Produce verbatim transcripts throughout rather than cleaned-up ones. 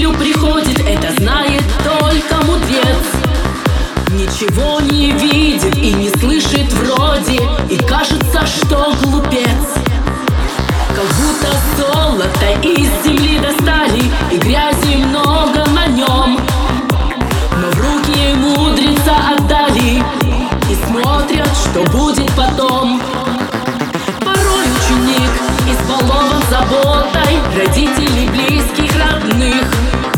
учителю приходит, это знает только мудрец. Ничего не видит и не слышит вроде, и кажется, что глупец. Как будто золото из земли достали, и грязи много на нем, но в руки мудреца отдали и смотрят, что будет потом. Порой ученик избалован заботой родителей, близких, родных,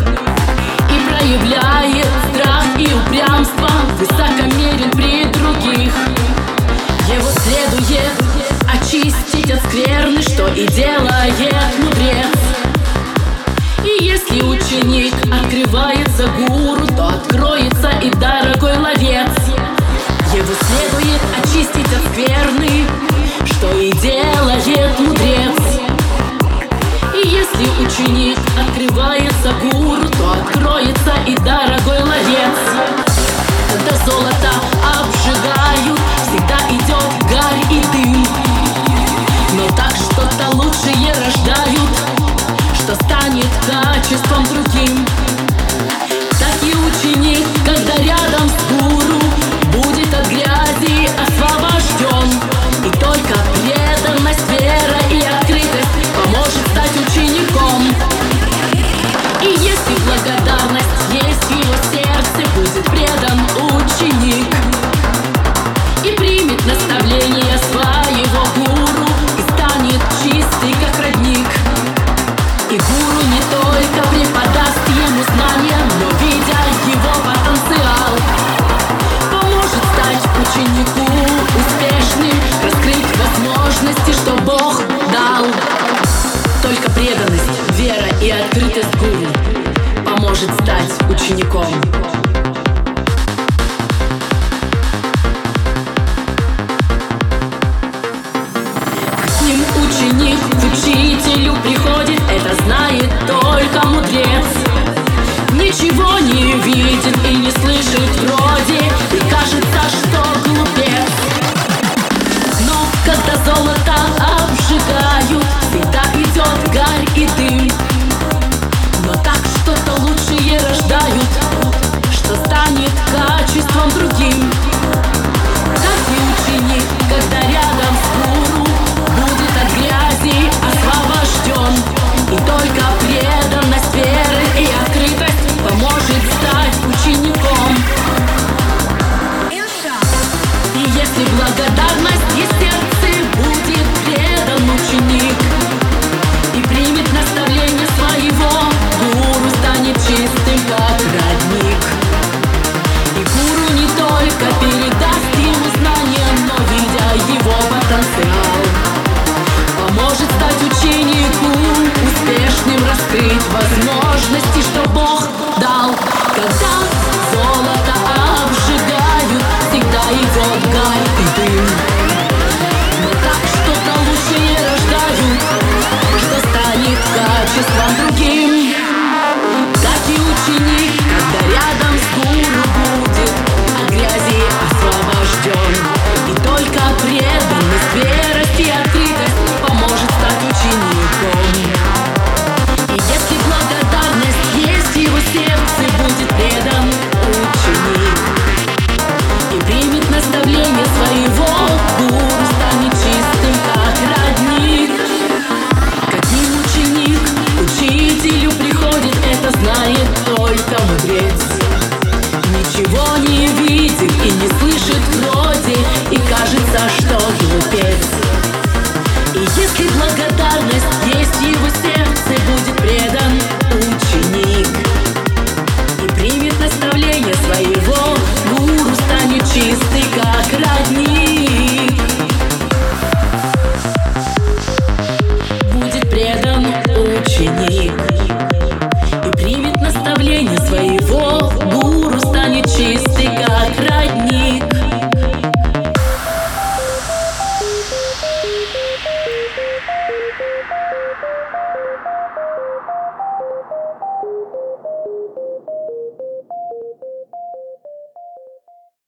и проявляет страх и упрямство, высокомерен при других. Его следует очистить от скверны, что и делает мудрец. И если ученик открывается гуру, то откроется и дорогой ловец. Его следует очистить от скверны, что и делает мудрец. И если ученик открывается гуру, то откроется и дорогой ловец. Когда золото обжигают, всегда идет гарь и дым, но так что-то лучшее рождают, что станет качеством другим. Так и ученик, когда рядом с гуру, будет от грязи освобожден. И только преданность, вера и открытость поможет стать учеником. И если благодарность есть в его сердце, будет предан ученик и примет наставление своего гуру, и станет чистый, как родник. И гуру не только преподаст ему знания, но, видя его потенциал, поможет стать ученику успешным, раскрыть возможности, что Бог дал. Только преданность, вера и открытость гуру поможет стать учеником. Ученик к учителю приходит, это знает только мудрец. Ничего не видит и не слышит вроде,